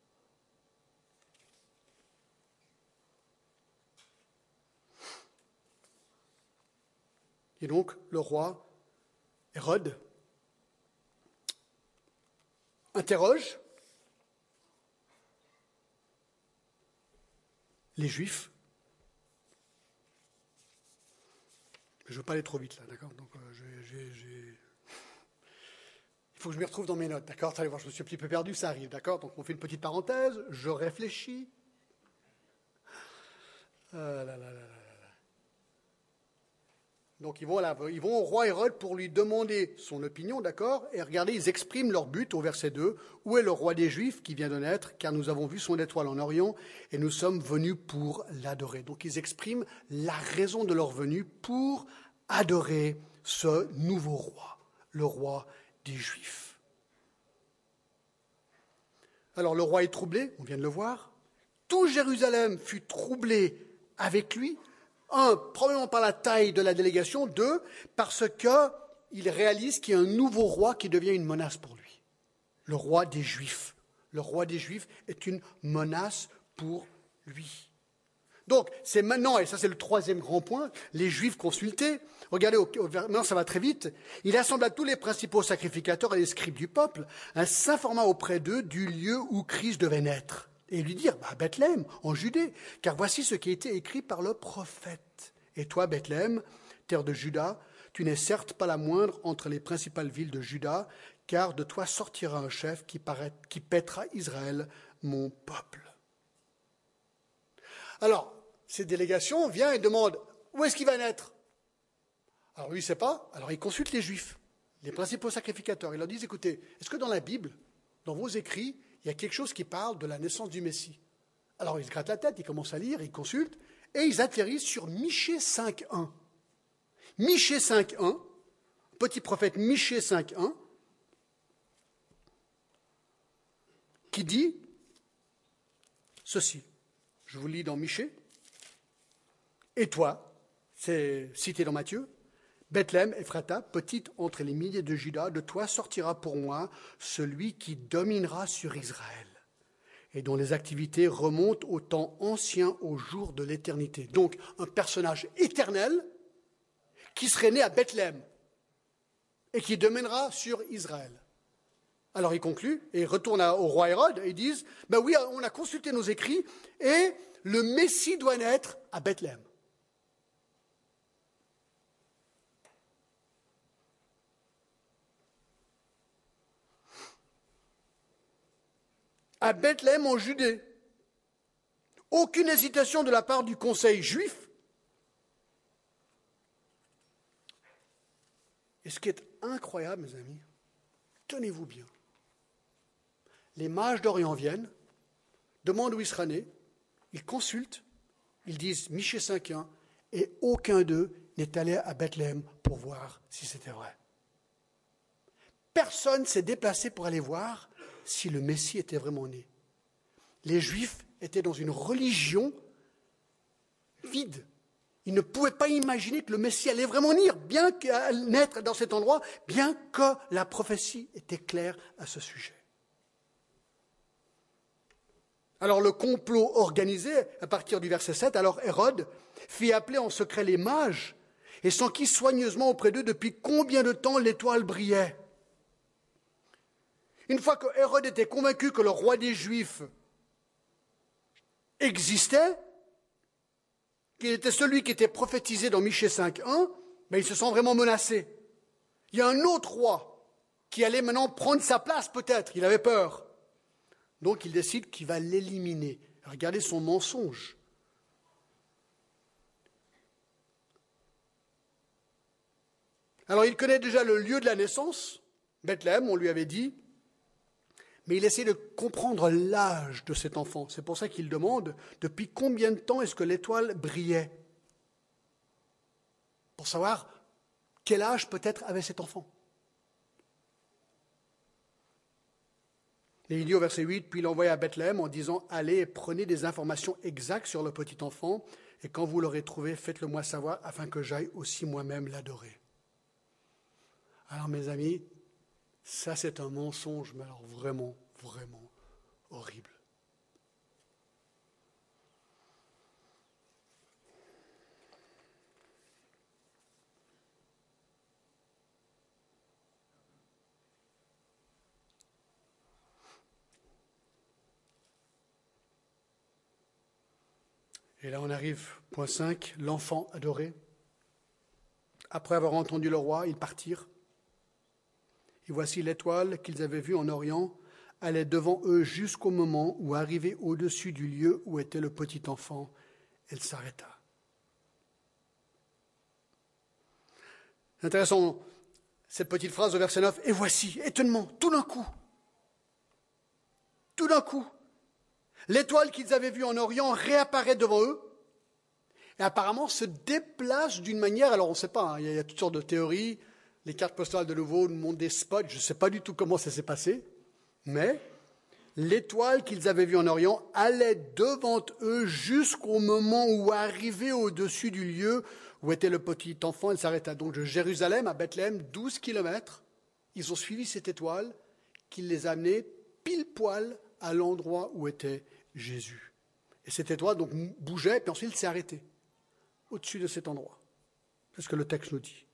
A: Et donc, le roi Hérode interroge les Juifs. Je ne veux pas aller trop vite là, d'accord? Donc, il faut que je m'y retrouve dans mes notes, d'accord? Allez voir, je me suis un petit peu perdu, ça arrive, d'accord? Donc, on fait une petite parenthèse, je réfléchis. Donc ils vont au roi Hérode pour lui demander son opinion, d'accord? Et regardez, ils expriment leur but au verset 2. Où est le roi des Juifs qui vient de naître? Car nous avons vu son étoile en Orient et nous sommes venus pour l'adorer. Donc ils expriment la raison de leur venue pour adorer ce nouveau roi, le roi des Juifs. Alors le roi est troublé, on vient de le voir. Tout Jérusalem fut troublé avec lui. Un, probablement par la taille de la délégation. Deux, parce qu'il réalise qu'il y a un nouveau roi qui devient une menace pour lui. Le roi des Juifs. Le roi des Juifs est une menace pour lui. Donc, c'est maintenant, et ça c'est le troisième grand point, les Juifs consultés. Regardez, maintenant ça va très vite. Il assembla tous les principaux sacrificateurs et les scribes du peuple, s'informa auprès d'eux du lieu où Christ devait naître. Et lui dire, à Bethléem, en Judée, car voici ce qui a été écrit par le prophète. Et toi, Bethléem, terre de Juda, tu n'es certes pas la moindre entre les principales villes de Juda, car de toi sortira un chef qui paîtra Israël, mon peuple. Alors, cette délégation vient et demande, où est-ce qu'il va naître? Alors lui, il ne sait pas, alors il consulte les Juifs, les principaux sacrificateurs. Ils leur disent, écoutez, est-ce que dans la Bible, dans vos écrits, il y a quelque chose qui parle de la naissance du Messie? Alors ils se grattent la tête, ils commencent à lire, ils consultent, et ils atterrissent sur Michée 5.1. Michée 5.1, petit prophète Michée 5.1, qui dit ceci. Je vous lis dans Michée. Et toi, c'est cité dans Matthieu, Bethléem, Ephrata, petite entre les milliers de Juda, de toi sortira pour moi celui qui dominera sur Israël et dont les activités remontent au temps ancien, au jour de l'éternité. Donc, un personnage éternel qui serait né à Bethléem et qui dominera sur Israël. Alors, il conclut et il retourne au roi Hérode et ils disent, ben oui, on a consulté nos écrits et le Messie doit naître à Bethléem. À Bethléem en Judée. Aucune hésitation de la part du conseil juif. Et ce qui est incroyable, mes amis, tenez-vous bien. Les mages d'Orient viennent, demandent où il sera né, ils consultent, ils disent Michée 5.1, et aucun d'eux n'est allé à Bethléem pour voir si c'était vrai. Personne ne s'est déplacé pour aller voir si le Messie était vraiment né. Les Juifs étaient dans une religion vide. Ils ne pouvaient pas imaginer que le Messie allait vraiment naître dans cet endroit, bien que la prophétie était claire à ce sujet. Alors le complot organisé, à partir du verset 7, alors Hérode fit appeler en secret les mages et s'enquit soigneusement auprès d'eux depuis combien de temps l'étoile brillait. Une fois que Hérode était convaincu que le roi des Juifs existait, qu'il était celui qui était prophétisé dans Michée 5.1, mais il se sent vraiment menacé. Il y a un autre roi qui allait maintenant prendre sa place peut-être, il avait peur. Donc il décide qu'il va l'éliminer. Regardez son mensonge. Alors il connaît déjà le lieu de la naissance, Bethléem, on lui avait dit, mais il essaie de comprendre l'âge de cet enfant. C'est pour ça qu'il demande depuis combien de temps est-ce que l'étoile brillait, pour savoir quel âge peut-être avait cet enfant. Et il dit au verset 8, puis il envoya à Bethléem en disant, allez et prenez des informations exactes sur le petit enfant, et quand vous l'aurez trouvé, faites-le moi savoir, afin que j'aille aussi moi-même l'adorer. Alors mes amis, ça c'est un mensonge, mais alors vraiment, vraiment horrible. Et là on arrive, point 5, l'enfant adoré. Après avoir entendu le roi, ils partirent. Et voici l'étoile qu'ils avaient vue en Orient allait devant eux jusqu'au moment où, arrivée au-dessus du lieu où était le petit enfant, elle s'arrêta. C'est intéressant, cette petite phrase au verset 9, et voici, étonnement, tout d'un coup, l'étoile qu'ils avaient vue en Orient réapparaît devant eux, et apparemment se déplace d'une manière, alors on ne sait pas, hein, il y a toutes sortes de théories, les cartes postales de nouveau nous montrent des spots, je ne sais pas du tout comment ça s'est passé, mais l'étoile qu'ils avaient vue en Orient allait devant eux jusqu'au moment où, arrivée au-dessus du lieu où était le petit enfant, elle s'arrêta. Donc de Jérusalem à Bethléem, 12 kilomètres, ils ont suivi cette étoile qui les a amenés pile poil à l'endroit où était Jésus. Et cette étoile donc bougeait, puis ensuite elle s'est arrêtée au-dessus de cet endroit. C'est ce que le texte nous dit.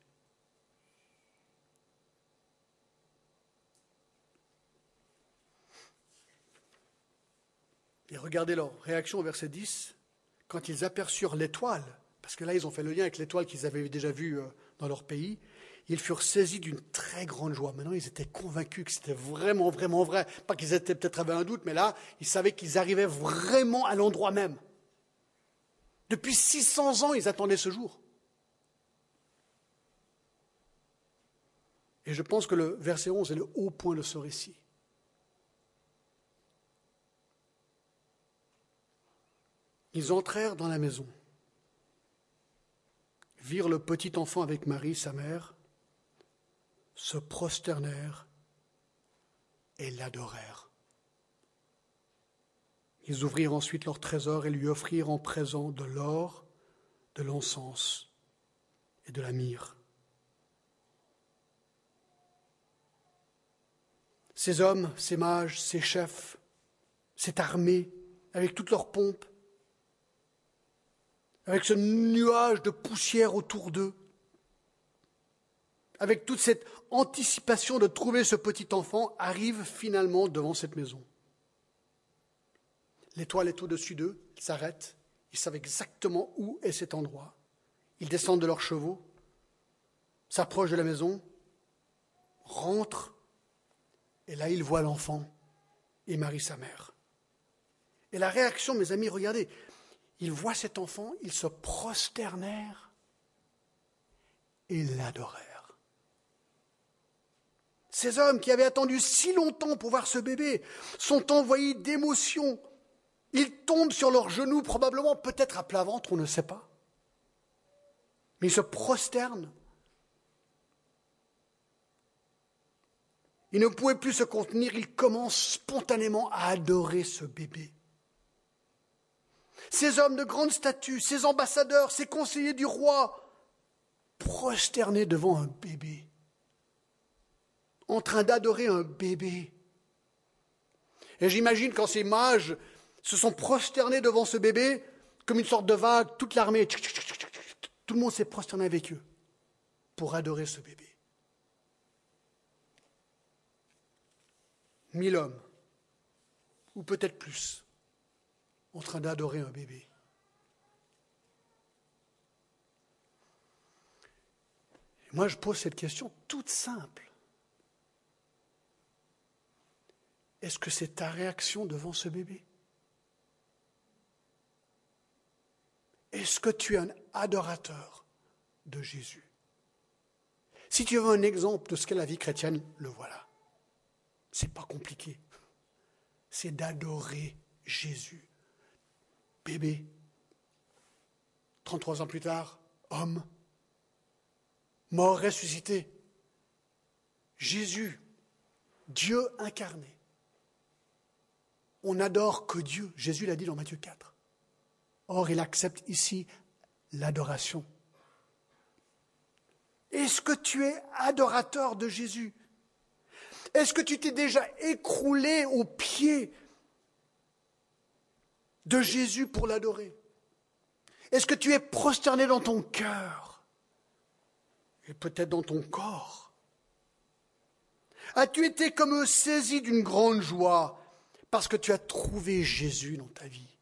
A: Et regardez leur réaction au verset 10, quand ils aperçurent l'étoile, parce que là ils ont fait le lien avec l'étoile qu'ils avaient déjà vue dans leur pays, ils furent saisis d'une très grande joie. Maintenant ils étaient convaincus que c'était vraiment, vraiment vrai. Pas qu'ils étaient peut-être avaient un doute, mais là ils savaient qu'ils arrivaient vraiment à l'endroit même. Depuis 600 ans ils attendaient ce jour. Et je pense que le verset 11 est le haut point de ce récit. Ils entrèrent dans la maison, virent le petit enfant avec Marie, sa mère, se prosternèrent et l'adorèrent. Ils ouvrirent ensuite leur trésor et lui offrirent en présent de l'or, de l'encens et de la myrrhe. Ces hommes, ces mages, ces chefs, cette armée, avec toute leur pompe, avec ce nuage de poussière autour d'eux, avec toute cette anticipation de trouver ce petit enfant, arrivent finalement devant cette maison. L'étoile est au-dessus d'eux, ils s'arrêtent, ils savent exactement où est cet endroit. Ils descendent de leurs chevaux, s'approchent de la maison, rentrent, et là ils voient l'enfant et Marie sa mère. Et la réaction, mes amis, regardez, ils voient cet enfant, ils se prosternèrent et l'adorèrent. Ces hommes qui avaient attendu si longtemps pour voir ce bébé sont envahis d'émotion. Ils tombent sur leurs genoux, probablement, peut-être à plat ventre, on ne sait pas. Mais ils se prosternent. Ils ne pouvaient plus se contenir, ils commencent spontanément à adorer ce bébé. Ces hommes de grande statue, ces ambassadeurs, ces conseillers du roi, prosternés devant un bébé, en train d'adorer un bébé. Et j'imagine quand ces mages se sont prosternés devant ce bébé, comme une sorte de vague, toute l'armée, tout le monde s'est prosterné avec eux pour adorer ce bébé. 1000 hommes, ou peut-être plus, en train d'adorer un bébé. Et moi, je pose cette question toute simple. Est-ce que c'est ta réaction devant ce bébé? Est-ce que tu es un adorateur de Jésus? Si tu veux un exemple de ce qu'est la vie chrétienne, le voilà. C'est pas compliqué. C'est d'adorer Jésus. Bébé, 33 ans plus tard, homme, mort ressuscité. Jésus, Dieu incarné. on n'adore que Dieu. Jésus l'a dit dans Matthieu 4. Or, il accepte ici l'adoration. Est-ce que tu es adorateur de Jésus? Est-ce que tu t'es déjà écroulé aux pieds de Jésus pour l'adorer? Est-ce que tu es prosterné dans ton cœur et peut-être dans ton corps? As-tu été comme eux saisi d'une grande joie parce que tu as trouvé Jésus dans ta vie?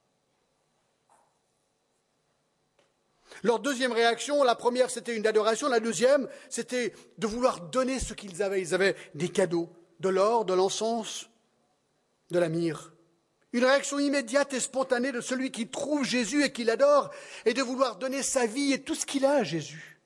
A: Leur deuxième réaction, la première c'était une adoration, la deuxième c'était de vouloir donner ce qu'ils avaient. Ils avaient des cadeaux, de l'or, de l'encens, de la myrrhe. Une réaction immédiate et spontanée de celui qui trouve Jésus et qui l'adore est de vouloir donner sa vie et tout ce qu'il a à Jésus.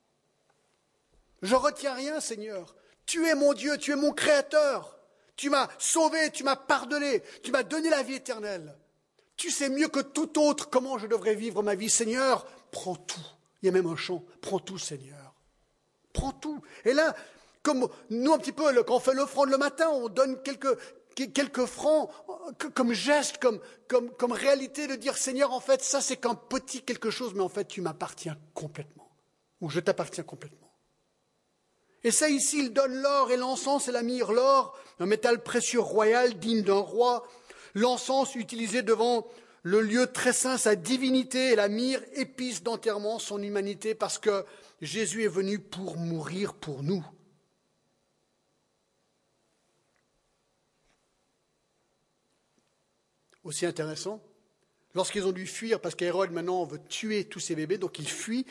A: Je retiens rien, Seigneur. Tu es mon Dieu, tu es mon Créateur. Tu m'as sauvé, tu m'as pardonné, tu m'as donné la vie éternelle. Tu sais mieux que tout autre comment je devrais vivre ma vie. Seigneur, prends tout. Il y a même un chant. Prends tout, Seigneur. Prends tout. Et là, comme nous, un petit peu, quand on fait l'offrande le matin, on donne quelques francs comme geste, comme réalité de dire, Seigneur, en fait, ça c'est qu'un petit quelque chose, mais en fait, tu m'appartiens complètement. Ou je t'appartiens complètement. Et ça, ici, il donne l'or et l'encens et la myrrhe. L'or, un métal précieux royal, digne d'un roi. L'encens utilisé devant le lieu très saint, sa divinité, et la myrrhe, épice d'enterrement, son humanité, parce que Jésus est venu pour mourir pour nous. Aussi intéressant, lorsqu'ils ont dû fuir, parce qu'Hérode maintenant veut tuer tous ces bébés, donc ils fuient.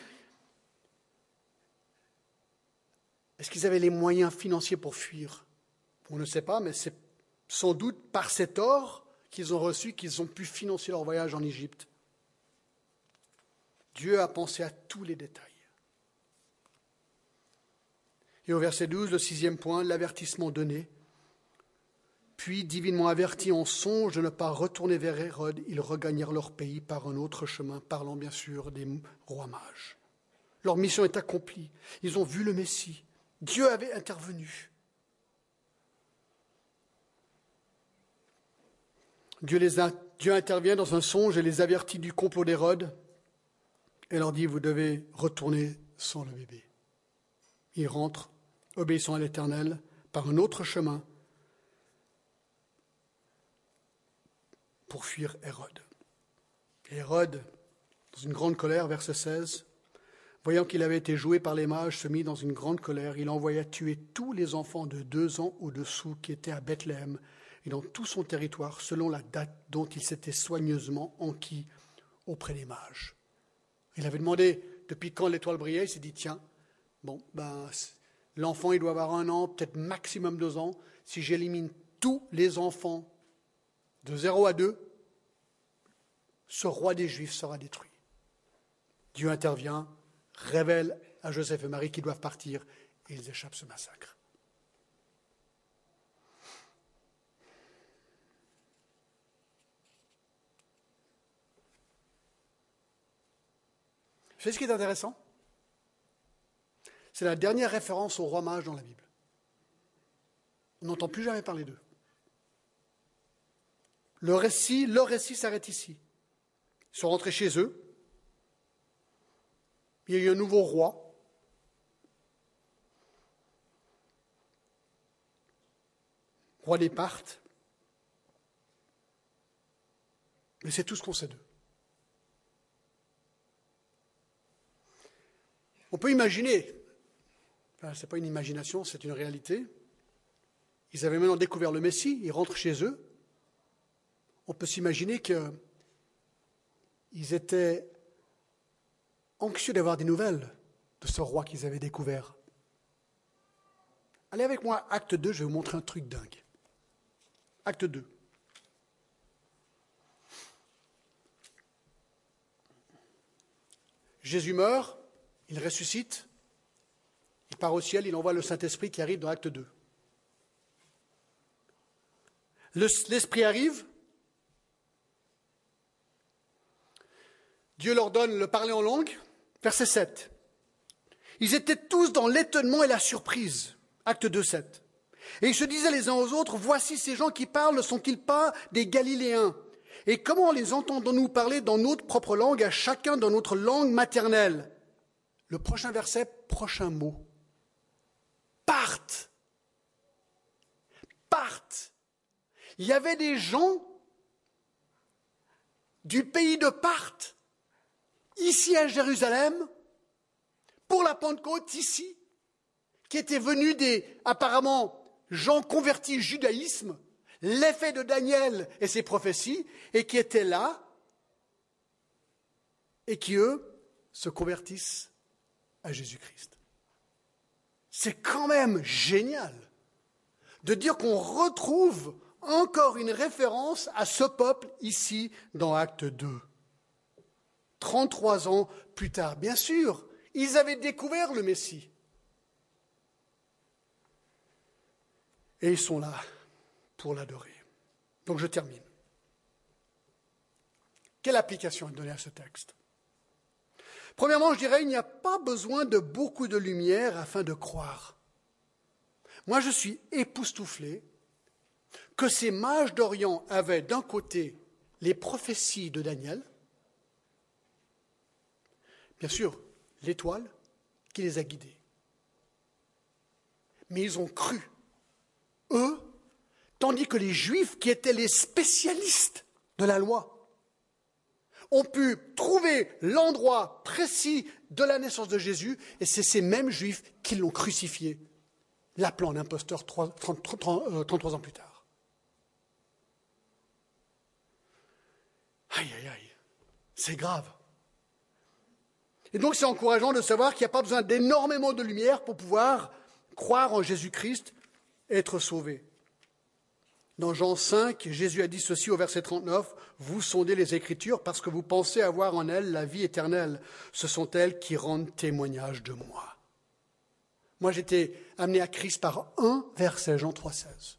A: Est-ce qu'ils avaient les moyens financiers pour fuir? On ne sait pas, mais c'est sans doute par cet or qu'ils ont reçu qu'ils ont pu financer leur voyage en Égypte. Dieu a pensé à tous les détails. Et au verset 12, le 6e point, l'avertissement donné. Puis, divinement avertis en songe de ne pas retourner vers Hérode, ils regagnèrent leur pays par un autre chemin, parlant bien sûr des rois mages. Leur mission est accomplie. Ils ont vu le Messie. Dieu avait intervenu. Dieu intervient dans un songe et les avertit du complot d'Hérode et leur dit, vous devez retourner sans le bébé. Ils rentrent, obéissant à l'Éternel, par un autre chemin pour fuir Hérode. Et Hérode, dans une grande colère, verset 16, voyant qu'il avait été joué par les mages, se mit dans une grande colère. Il envoya tuer tous les enfants de 2 ans au-dessous qui étaient à Bethléem et dans tout son territoire, selon la date dont il s'était soigneusement enquis auprès des mages. Il avait demandé depuis quand l'étoile brillait. Il s'est dit, tiens, l'enfant il doit avoir 1 an, peut-être maximum 2 ans. Si j'élimine tous les enfants de 0 à 2, ce roi des Juifs sera détruit. Dieu intervient, révèle à Joseph et Marie qu'ils doivent partir et ils échappent ce massacre. Vous savez ce qui est intéressant? C'est la dernière référence aux rois mages dans la Bible. On n'entend plus jamais parler d'eux. Leur récit s'arrête ici. Ils sont rentrés chez eux. Il y a eu un nouveau roi. Roi des Parthes. Mais c'est tout ce qu'on sait d'eux. On peut imaginer, ce n'est pas une imagination, c'est une réalité. Ils avaient maintenant découvert le Messie, ils rentrent chez eux. On peut s'imaginer qu'ils étaient anxieux d'avoir des nouvelles de ce roi qu'ils avaient découvert. Allez avec moi, acte 2, je vais vous montrer un truc dingue. Acte 2. Jésus meurt, il ressuscite, il part au ciel, il envoie le Saint-Esprit qui arrive dans acte 2. L'Esprit arrive, Dieu leur donne le parler en langue, verset 7. Ils étaient tous dans l'étonnement et la surprise, acte 2, 7. Et ils se disaient les uns aux autres, voici ces gens qui parlent, ne sont-ils pas des Galiléens? Et comment les entendons-nous parler dans notre propre langue, à chacun dans notre langue maternelle? Le prochain verset, prochain mot. Parthes. Parthes. Il y avait des gens du pays de Parthes, ici à Jérusalem, pour la Pentecôte, ici, qui étaient venus apparemment, gens convertis au judaïsme, l'effet de Daniel et ses prophéties, et qui étaient là, et qui, eux, se convertissent à Jésus-Christ. C'est quand même génial de dire qu'on retrouve encore une référence à ce peuple ici dans Acte 2. 33 ans plus tard, bien sûr, ils avaient découvert le Messie. Et ils sont là pour l'adorer. Donc je termine. Quelle application est donnée à ce texte? Premièrement, je dirais, il n'y a pas besoin de beaucoup de lumière afin de croire. Moi, je suis époustouflé que ces mages d'Orient avaient d'un côté les prophéties de Daniel, bien sûr, l'étoile qui les a guidés. Mais ils ont cru, eux, tandis que les Juifs, qui étaient les spécialistes de la loi, ont pu trouver l'endroit précis de la naissance de Jésus, et c'est ces mêmes Juifs qui l'ont crucifié, l'appelant un imposteur 33 ans plus tard. Aïe, aïe, aïe, c'est grave. Et donc c'est encourageant de savoir qu'il n'y a pas besoin d'énormément de lumière pour pouvoir croire en Jésus-Christ et être sauvé. Dans Jean 5, Jésus a dit ceci au verset 39, « Vous sondez les Écritures parce que vous pensez avoir en elles la vie éternelle. Ce sont elles qui rendent témoignage de moi. » Moi, j'étais amené à Christ par un verset, Jean 3,16.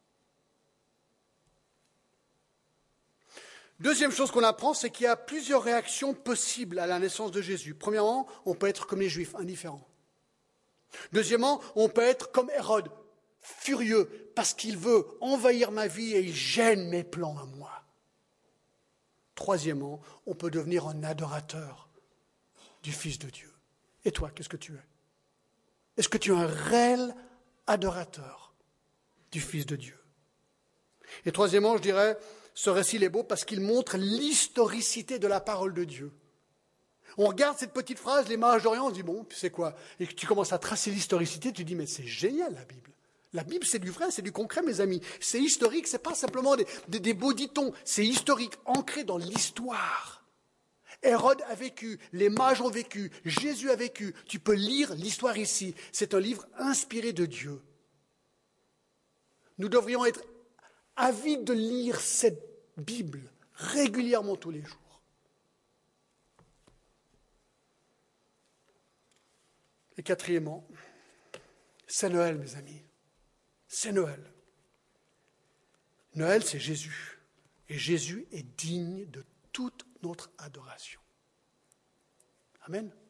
A: Deuxième chose qu'on apprend, c'est qu'il y a plusieurs réactions possibles à la naissance de Jésus. Premièrement, on peut être comme les Juifs, indifférents. Deuxièmement, on peut être comme Hérode, furieux parce qu'il veut envahir ma vie et il gêne mes plans à moi. Troisièmement, on peut devenir un adorateur du Fils de Dieu. Et toi, qu'est-ce que tu es? Est-ce que tu es un réel adorateur du Fils de Dieu? Et troisièmement, je dirais, ce récit il est beau parce qu'il montre l'historicité de la parole de Dieu. On regarde cette petite phrase, les mages d'Orient, on se dit, bon, c'est quoi? Et tu commences à tracer l'historicité, tu dis, mais c'est génial la Bible. La Bible, c'est du vrai, c'est du concret, mes amis. C'est historique, c'est pas simplement des beaux dictons. C'est historique, ancré dans l'histoire. Hérode a vécu, les mages ont vécu, Jésus a vécu. Tu peux lire l'histoire ici. C'est un livre inspiré de Dieu. Nous devrions être avides de lire cette Bible régulièrement tous les jours. Et quatrièmement, c'est Noël, mes amis. C'est Noël. Noël, c'est Jésus. Et Jésus est digne de toute notre adoration. Amen.